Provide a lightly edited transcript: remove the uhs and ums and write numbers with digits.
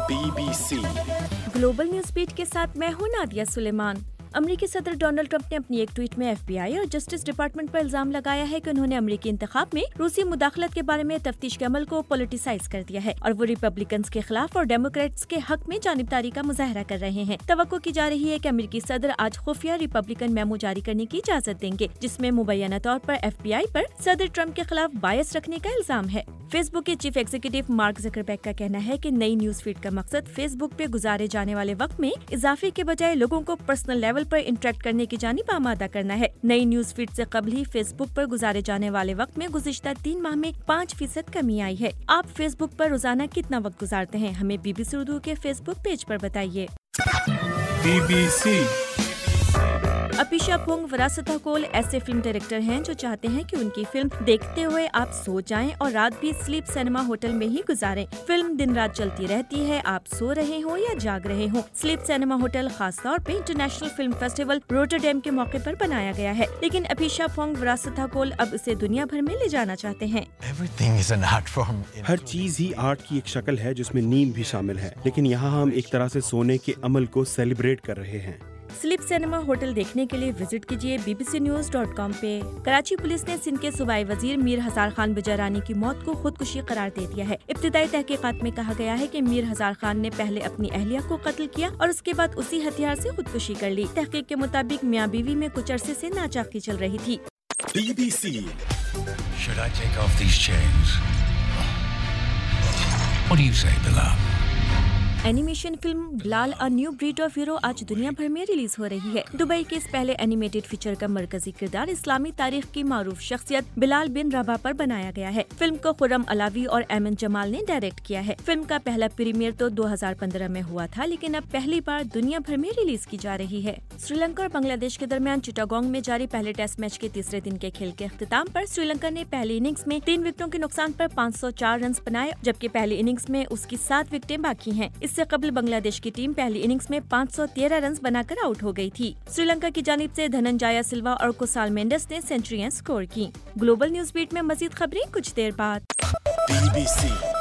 BBC global news beat के साथ मैं हूं नादिया सुलेमान। अमेरिकी सदर डोनाल्ड ट्रंप ने अपनी एक ट्वीट में FBI और जस्टिस डिपार्टमेंट पर इल्जाम लगाया है कि उन्होंने अमेरिकी इंतखाब में रूसी मुदाखलत के बारे में तफ्तीश के अमल को पॉलिटिसाइज कर दिया है और वो रिपब्लिकन्स के खिलाफ और डेमोक्रेट्स के हक में जानिबदारी का मुजाहरा कर रहे हैं। तवक्को की जा रही है कि अमेरिकी सदर आज खुफिया रिपब्लिकन मेमो जारी करने की इजाजत देंगे, जिसमें मुबैना तौर पर FBI पर सदर ट्रंप के खिलाफ बायस रखने का इल्जाम है। फेसबुक के चीफ एग्जीक्यूटिव मार्क ज़करबर्ग का कहना है कि नई न्यूज फीड का मकसद फेसबुक पे गुजारे जाने वाले वक्त में इजाफे के बजाय लोगों को पर्सनल लेवल पर इंटरेक्ट करने की जानिब आमादा करना है। नई न्यूज फीड से कबल ही फेसबुक पर गुजारे जाने वाले वक्त में गुज़िश्ता 3 माह में 5% कमी आई है। आप फेसबुक पर रोजाना कितना वक्त गुजारते हैं? हमें BBC उर्दू के फेसबुक पेज पर बताइए। BBC अपिशा पोंग वरासता कोल ऐसे फिल्म डायरेक्टर हैं जो चाहते हैं कि उनकी फिल्म देखते हुए आप सो जाएं और रात भी स्लीप सिनेमा होटल में ही गुजारें। फिल्म दिन रात चलती रहती है, आप सो रहे हो या जाग रहे हो। स्लीप सिनेमा होटल खास तौर पे इंटरनेशनल फिल्म फेस्टिवल रोटरडैम के मौके पर बनाया गया है, लेकिन अपिशा पोंग वरासता कोल अब इसे दुनिया भर में ले जाना चाहते हैं। हर चीज ही आर्ट की एक शक्ल है जिसमें नींद भी शामिल है, लेकिन यहाँ हम एक तरह से सोने के अमल को सेलिब्रेट कर रहे हैं। स्लीप सिनेमा होटल देखने के लिए विजिट कीजिए bbcnews.com पे। कराची पुलिस ने सिंध के सूबाई वजीर मीर हजार खान बिजारानी की मौत को खुदकुशी करार दे दिया है। इब्तिदाई तहकीकात में कहा गया है कि मीर हजार खान ने पहले अपनी अहलिया को कत्ल किया और उसके बाद उसी हथियार से खुदकुशी कर ली। तहकीक के मुताबिक मियां बीवी में कुछ अरसे से नाचाकी चल रही थी। BBC Should I take off these chains? What do you say, Bilal? Animation film Bilal a new breed of hero आज दुनिया भर में रिलीज हो रही है। दुबई के इस पहले एनिमेटेड फीचर का मरकजी किरदार इस्लामी तारीख की मारूफ शख्सियत बिलाल बिन रबा पर बनाया गया है। फिल्म को खुर्रम अलावी और एमन जमाल ने डायरेक्ट किया है। फिल्म का पहला प्रीमियर तो 2015 में हुआ था, लेकिन अब पहली बार दुनिया भर में रिलीज की जा रही है। श्रीलंका और बांग्लादेश के दरमियान चिटागोंग में जारी पहले टेस्ट मैच के तीसरे दिन के खेल के अख्तिताम पर श्रीलंका ने पहली इनिंग्स में 3 विकेटों के नुकसान पर 504 रन बनाए, जबकि पहली इनिंग्स में उसकी 7 विकेटें बाकी हैं। इससे कबल बांग्लादेश की टीम पहली इनिंग्स में 513 रन बनाकर आउट हो गई थी। श्रीलंका की जानिब से धनंजय सिल्वा और कुसाल मेंडिस ने सेंचुरियां स्कोर की। ग्लोबल न्यूज बीट में मजीद खबरें कुछ देर बाद। BBC